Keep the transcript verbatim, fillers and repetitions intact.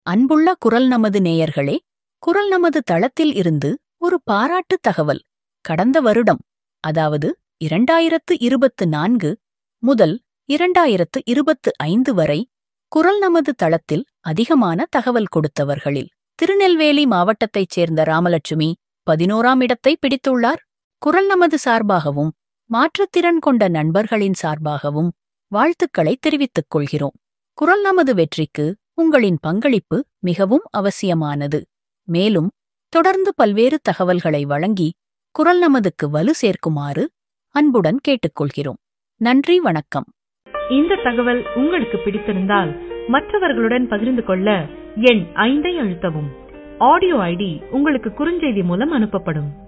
அன்புள்ள குரல் நமது நேயர்களே, குரல் நமது தளத்தில் இருந்து ஒரு பாராட்டு தகவல். கடந்த வருடம், அதாவது இரண்டாயிரத்து இருபத்து நான்கு முதல் இரண்டாயிரத்து இருபத்து ஐந்து வரை குரல் நமது தளத்தில் அதிகமான தகவல் கொடுத்தவர்களில் திருநெல்வேலி மாவட்டத்தைச் சேர்ந்த ராமலட்சுமி பதினோராம் இடத்தை பிடித்துள்ளார். குரல் நமது சார்பாகவும் மாற்றுத்திறன் கொண்ட நண்பர்களின் சார்பாகவும் வாழ்த்துக்களை தெரிவித்துக் கொள்கிறோம். குரல் நமது வெற்றிக்கு உங்களின் பங்களிப்பு மிகவும் அவசியமானது. மேலும் தொடர்ந்து பல்வேறு தகவல்களை வழங்கி குரல் நமதுக்கு வலு சேர்க்குமாறு அன்புடன் கேட்டுக்கொள்கிறோம். நன்றி, வணக்கம். இந்த தகவல் உங்களுக்கு பிடித்திருந்தால் மற்றவர்களுடன் பகிர்ந்து கொள்ள எண் ஐந்தை அழுத்தவும். ஆடியோ ஐடி உங்களுக்கு குறுஞ்செய்தி மூலம் அனுப்பப்படும்.